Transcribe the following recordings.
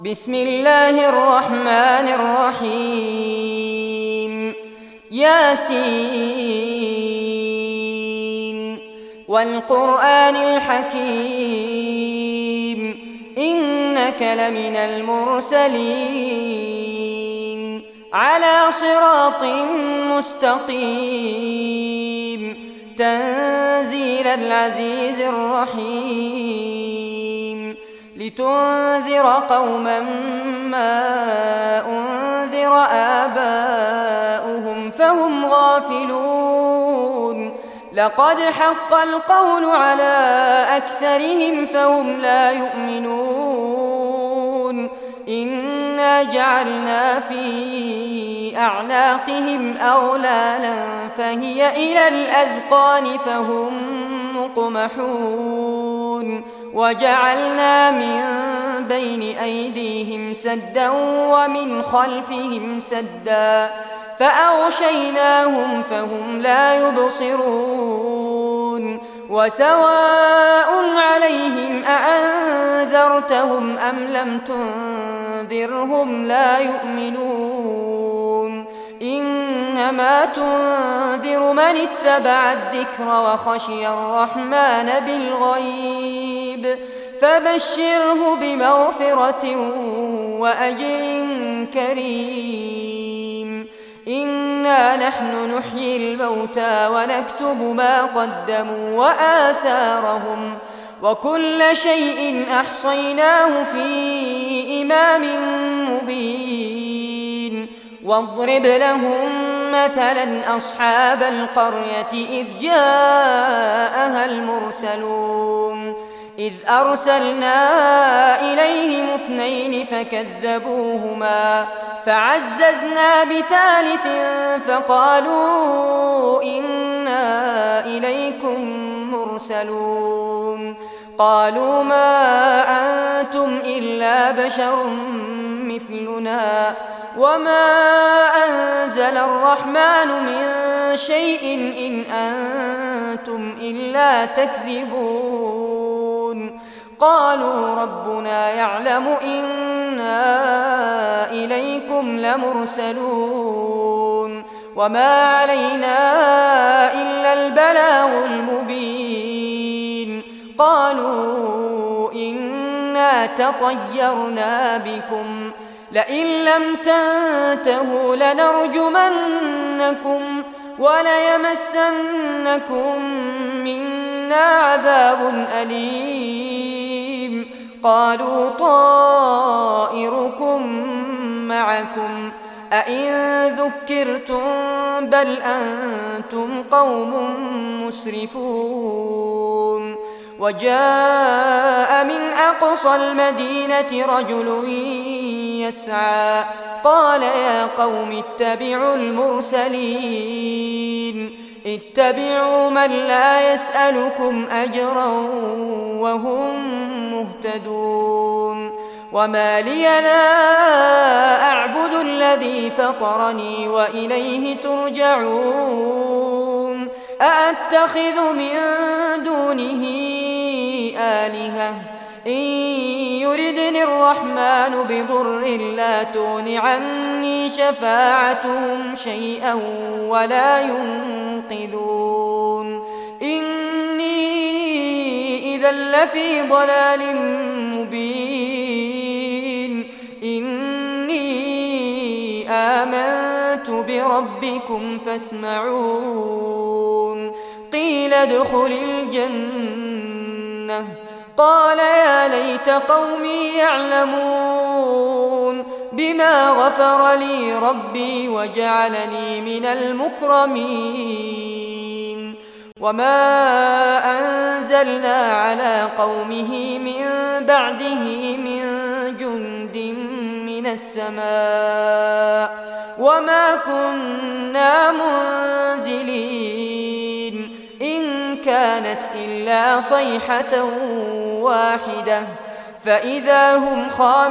بسم الله الرحمن الرحيم ياسين والقرآن الحكيم إنك لمن المرسلين على صراط مستقيم تنزيل العزيز الرحيم لتنذر قوما ما أنذر آباؤهم فهم غافلون لقد حق القول على أكثرهم فهم لا يؤمنون إنا جعلنا في أعناقهم أغلالا فهي إلى الأذقان فهم مقمحون وجعلنا من بين أيديهم سدا ومن خلفهم سدا فأغشيناهم فهم لا يبصرون وسواء عليهم أأنذرتهم أم لم تنذرهم لا يؤمنون إنما تنذر من اتبع الذكر وخشي الرحمن بالغيب فبشره بمغفرة وأجر كريم إنا نحن نحيي الموتى ونكتب ما قدموا وآثارهم وكل شيء أحصيناه في إمام مبين واضرب لهم مثلا أصحاب القرية إذ جاءها المرسلون إذ أرسلنا إليهم اثنين فكذبوهما فعززنا بثالث فقالوا إنا إليكم مرسلون قالوا ما أنتم إلا بشر مثلنا وما أنزل الرحمن من شيء إن أنتم إلا تكذبون قالوا ربنا يعلم إنا إليكم لمرسلون وما علينا إلا البلاغ المبين قالوا إنا تطيرنا بكم لئن لم تنتهوا لنرجمنكم وليمسنكم منا عذاب أليم قالوا طائركم معكم أئن ذكرتم بل أنتم قوم مسرفون وجاء من أقصى المدينة رجل يسعى قال يا قوم اتبعوا المرسلين اتبعوا من لا يسألكم أجرا وهم مهتدون وما لي لا أعبد الذي فطرني وإليه ترجعون أأتخذ من دونه آلهة إن يردني الرحمن بضر لا تغن عني شفاعتهم شيئا ولا ينقذون إني إذا لفي ضلال مبين إني آمنت بربكم فاسمعون قيل ادخل الجنة قال يا ليت قومي يعلمون بما غفر لي ربي وجعلني من المكرمين وما أنزلنا على قومه من بعده من جند من السماء وما كنا منزلين إن كانت إلا صيحة واحدة فإذا هم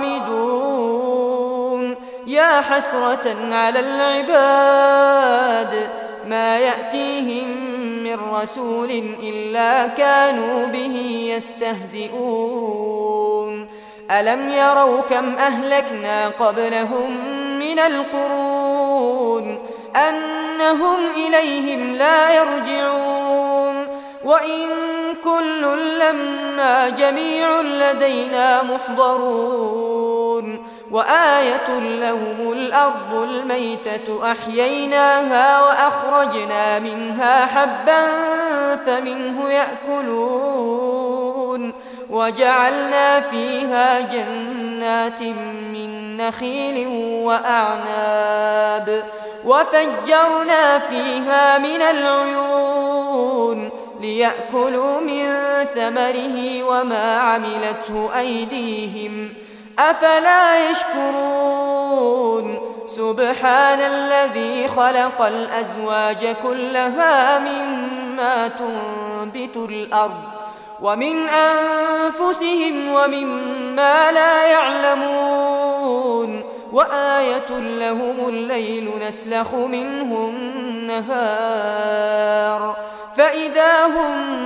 خامدون يا حسرة على العباد ما يأتيهم من رسول إلا كانوا به يستهزئون ألم يروا كم أهلكنا قبلهم من القرون أنهم إليهم لا يرجعون وإن كل لما جميع لدينا محضرون وآية لهم الأرض الميتة أحييناها وأخرجنا منها حبا فمنه يأكلون وجعلنا فيها جنات من نخيل وأعناب وفجرنا فيها من العيون ليأكلوا من ثمره وما عملته أيديهم أفلا يشكرون سبحان الذي خلق الأزواج كلها مما تنبت الأرض ومن أنفسهم ومما لا يعلمون وآية لهم الليل نسلخ منه النهار فإذا هم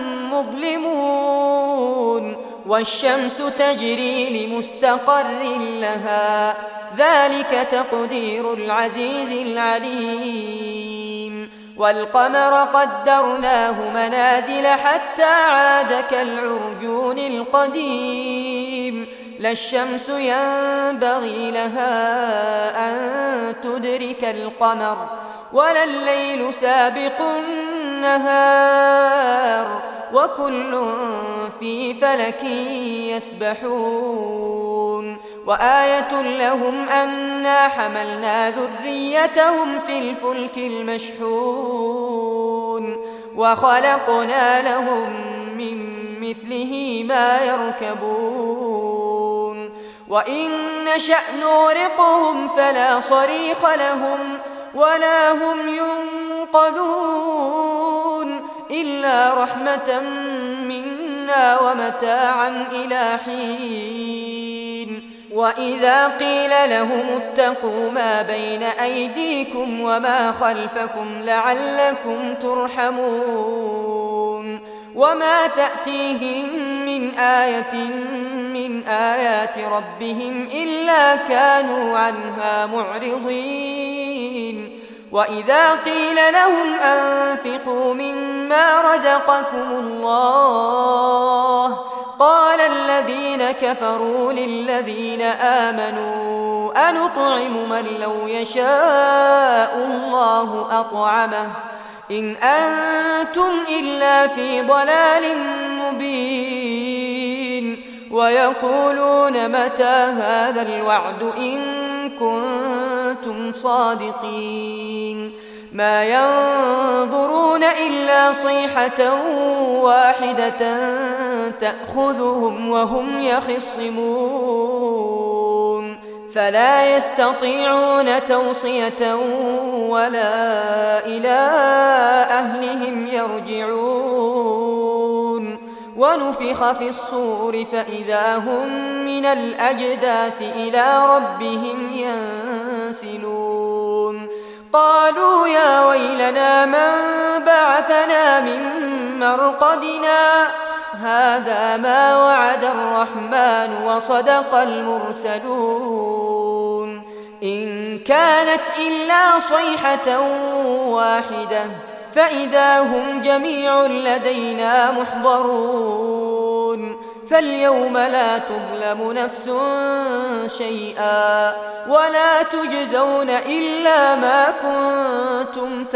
مظلمون والشمس تجري لمستقر لها ذلك تقدير العزيز العليم والقمر قدرناه منازل حتى عاد كالعرجون القديم لا الشمس ينبغي لها أن تدرك القمر ولا الليل سابق النهار وكل في فلك يسبحون وآية لهم أنا حملنا ذريتهم في الفلك المشحون وخلقنا لهم من مثله ما يركبون وإن نشأ نغرقهم فلا صريخ لهم ولا هم ينقذون إلا رحمة منا ومتاعا إلى حين وإذا قيل لهم اتقوا ما بين أيديكم وما خلفكم لعلكم ترحمون وما تأتيهم من آية من آيات ربهم إلا كانوا عنها معرضين وإذا قيل لهم أنفقوا مما رزقكم الله قال الذين كفروا للذين آمنوا أنطعم من لو يشاء الله أطعمه إن أنتم إلا في ضلال مبين ويقولون متى هذا الوعد إن كنتم صادقين ما ينظرون إلا صيحة واحدة تأخذهم وهم يخصمون فلا يستطيعون توصية ولا إلى أهلهم يرجعون ونفخ في الصور فإذا هم من الأجداث إلى ربهم ينسلون قالوا يا ويلنا من بعثنا من مرقدنا هذا ما وعد الرحمن وصدق المرسلون إن كانت إلا صيحة واحدة فإذا هم جميع لدينا محضرون فاليوم لا تظلم نفس شيئا ولا تجزون إلا ما كنتم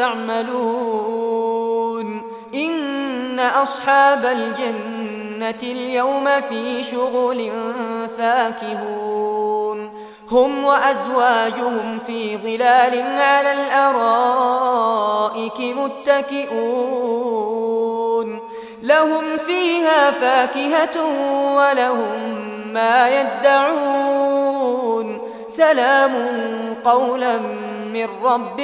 تعملون إن أصحاب الجنة اليوم في شغل فاكهون هم وأزواجهم في ظلال على الأرائك متكئون لهم فيها فاكهة ولهم ما يدعون سلام قولا من رب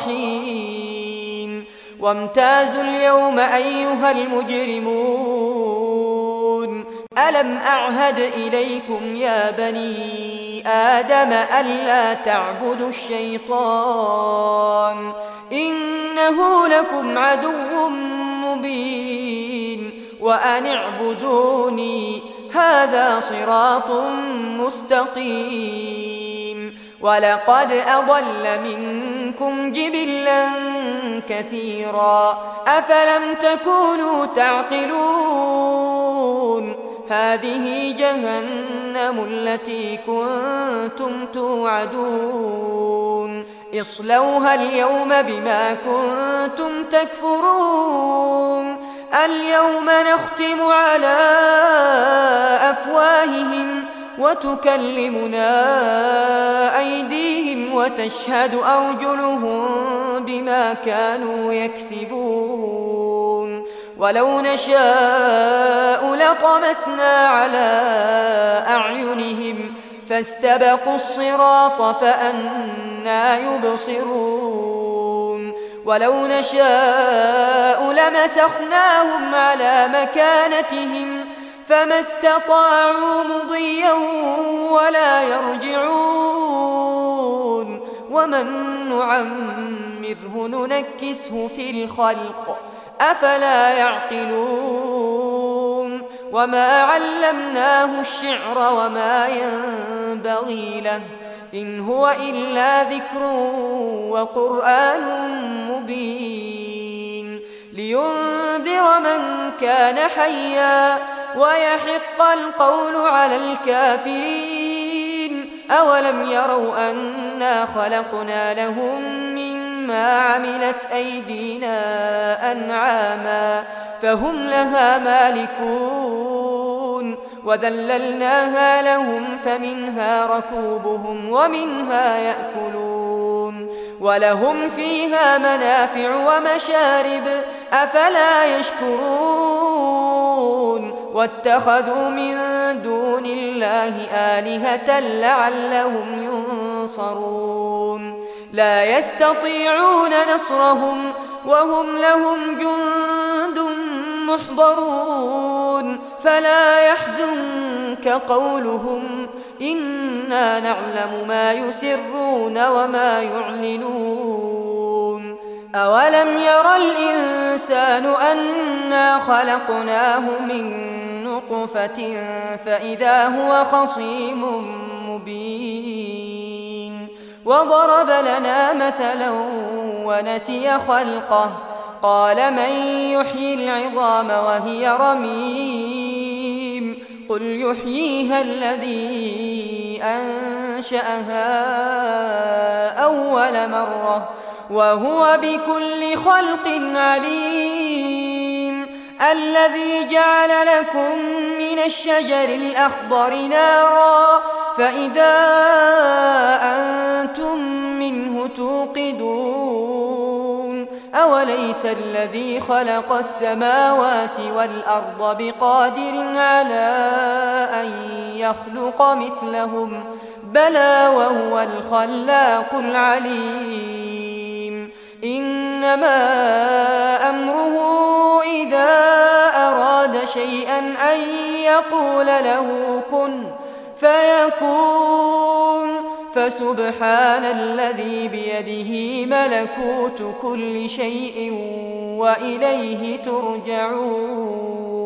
رحيم وامتازوا اليوم أيها المجرمون ألم أعهد إليكم يا بني آدم ألا تعبدوا الشيطان إنه لكم عدو مبين وأن اعبدوني هذا صراط مستقيم ولقد أضل منكم جبلا كثيرا أفلم تكونوا تعقلون هذه جهنم التي كنتم توعدون اصلوها اليوم بما كنتم تكفرون اليوم نختم على أفواههم وتكلمنا أيديهم وتشهد أرجلهم بما كانوا يكسبون ولو نشاء لطمسنا على أعينهم فاستبقوا الصراط فأنى يبصرون ولو نشاء لمسخناهم على مكانتهم فما استطاعوا مضيا ولا يرجعون ومن نعمره ننكسه في الخلق أفلا يعقلون وما علمناه الشعر وما ينبغي له إن هو إلا ذكر وقرآن مبين لينذر من كان حيا ويحق القول على الكافرين أولم يروا أنا خلقنا لهم مما عملت أيدينا أنعاما فهم لها مالكون وذللناها لهم فمنها ركوبهم ومنها يأكلون ولهم فيها منافع ومشارب أفلا يشكرون واتخذوا من دون الله آلهة لعلهم ينصرون لا يستطيعون نصرهم وهم لهم جند محضرون فلا يحزنك قولهم إنا نعلم ما يسرون وما يعلنون أولم ير الإنسان أنا خلقناه من نطفة فإذا هو خصيم مبين وضرب لنا مثلا ونسي خلقه قال من يحيي العظام وهي رميم قل يحييها الذي أنشأها أول مرة وهو بكل خلق عليم الذي جعل لكم من الشجر الأخضر نارا فإذا أنتم منه توقدون أوليس الذي خلق السماوات والأرض بقادر على أن يخلق مثلهم بلى وهو الخلاق العليم إنما أمره إذا أراد شيئا أن يقول له كن فيكون فسبحان الذي بيده ملكوت كل شيء وإليه ترجعون